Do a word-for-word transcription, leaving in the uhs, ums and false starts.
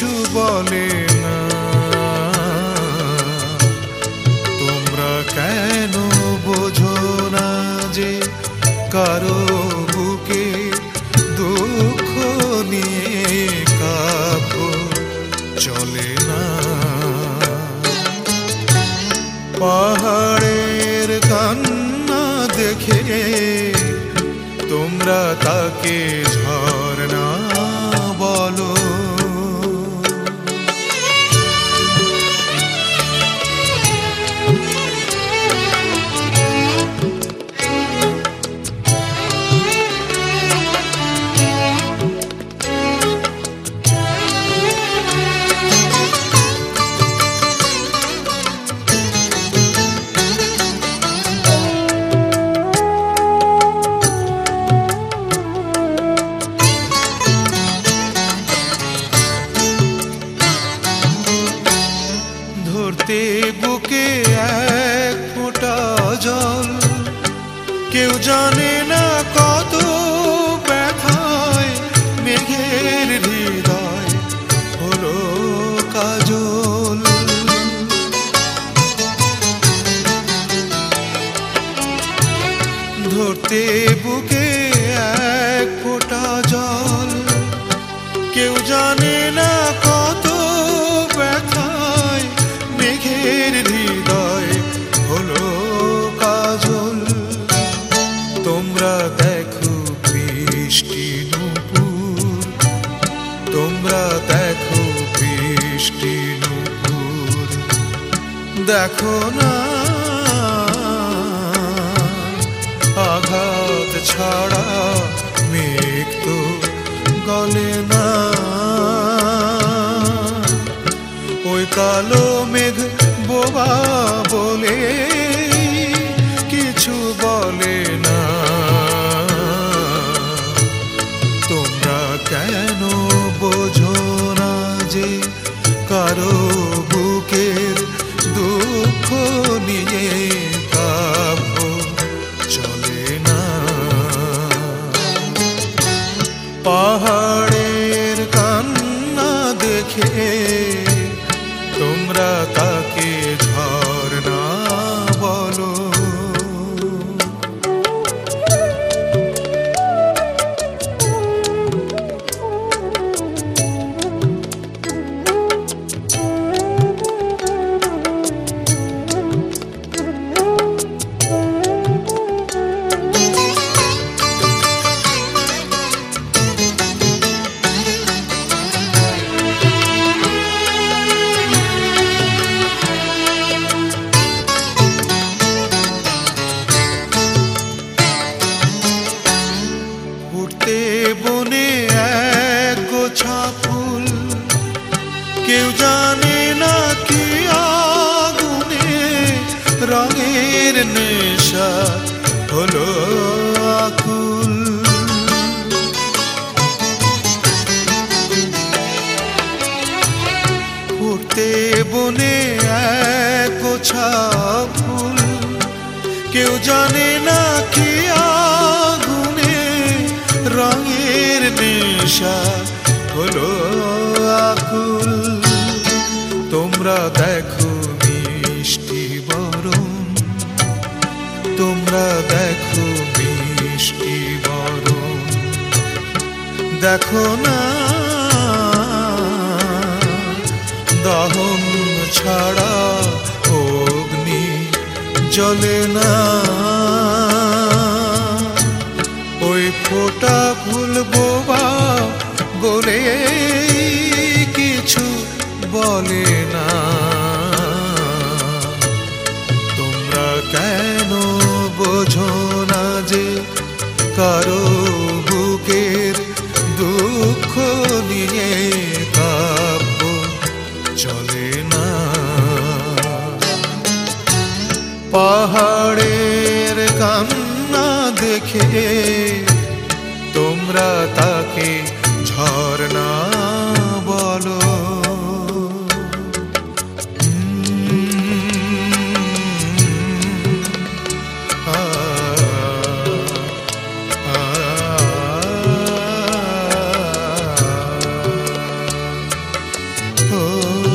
কিছু বলে না। তোমরা কেন বোঝো না যে কারো বুকে দুঃখ নিয়ে কাব্য চলে না। পাহাড়ের কান্না দেখে তোমরা তাকে ঝরনা বলো। ধরতে বুকে এক ফোঁটা জল, কেউ জানে না কত ব্যথায় মেঘের হৃদয় হলো কাজল। ধরতে বুকে এক ফোঁটা জল, কেউ জানে না কত ব্যথায় মেঘের হৃদয় হলো কাজল। তোমরা দেখো বৃষ্টি নূপুর, তোমরা দেখো বৃষ্টি নূপুর, দেখো না আঘাত ছাড়া মেঘ তো গলে না। ওই কালো মেঘ বোবা বলে কিছু বলে না। তোমরা কেন বোঝো না যে কারো বুকের দুঃখ নিয়ে কাব্য চলে না। পাহাড়ের কান্না দেখে তোমরা তাকে ঝরনা বলো। বনে এক গোছা ফুল, কেউ জানে না কি আগুনে রঙের নেশা হলো আকুল। ফুটতে বনে এক গোছা ফুল, কেউ জানে না কি আগুনে রঙের নেশা হলো আকুল। তোমরা দেখো মিষ্টি বরণ, তোমরা দেখো মিষ্টি বরণ, দেখো না দহন ছাড়া অগ্নি জ্বলে না। ওই ফোটা ফুল বোবা বলে কিছু বলে না। তোমরা কেন বোঝো না যে কারো বুকের দুঃখ নিয়ে কাব্য চলে না। পাহাড়ের কান্না দেখে তোমরা তাকে ঝরনা বলো। ও